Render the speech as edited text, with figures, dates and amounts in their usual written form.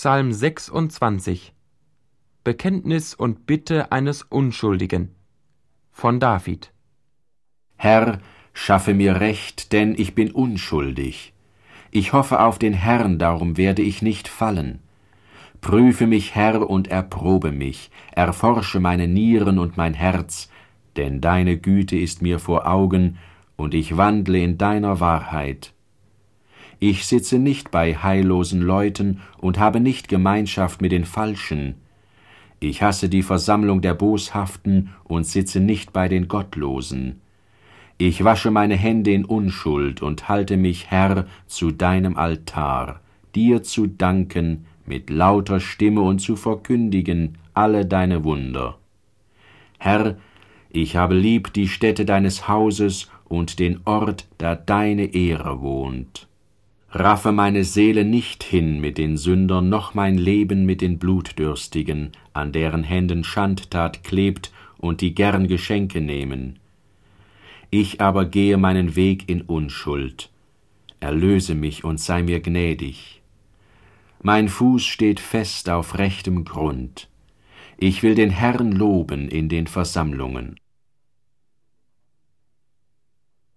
Psalm 26. Bekenntnis und Bitte eines Unschuldigen von David. Herr, schaffe mir Recht, denn ich bin unschuldig. Ich hoffe auf den Herrn, darum werde ich nicht fallen. Prüfe mich, Herr, und erprobe mich, erforsche meine Nieren und mein Herz, denn deine Güte ist mir vor Augen, und ich wandle in deiner Wahrheit. Ich sitze nicht bei heillosen Leuten und habe nicht Gemeinschaft mit den Falschen. Ich hasse die Versammlung der Boshaften und sitze nicht bei den Gottlosen. Ich wasche meine Hände in Unschuld und halte mich, Herr, zu deinem Altar, dir zu danken mit lauter Stimme und zu verkündigen alle deine Wunder. Herr, ich habe lieb die Stätte deines Hauses und den Ort, da deine Ehre wohnt. Raffe meine Seele nicht hin mit den Sündern, noch mein Leben mit den Blutdürstigen, an deren Händen Schandtat klebt und die gern Geschenke nehmen. Ich aber gehe meinen Weg in Unschuld. Erlöse mich und sei mir gnädig. Mein Fuß steht fest auf rechtem Grund. Ich will den Herrn loben in den Versammlungen.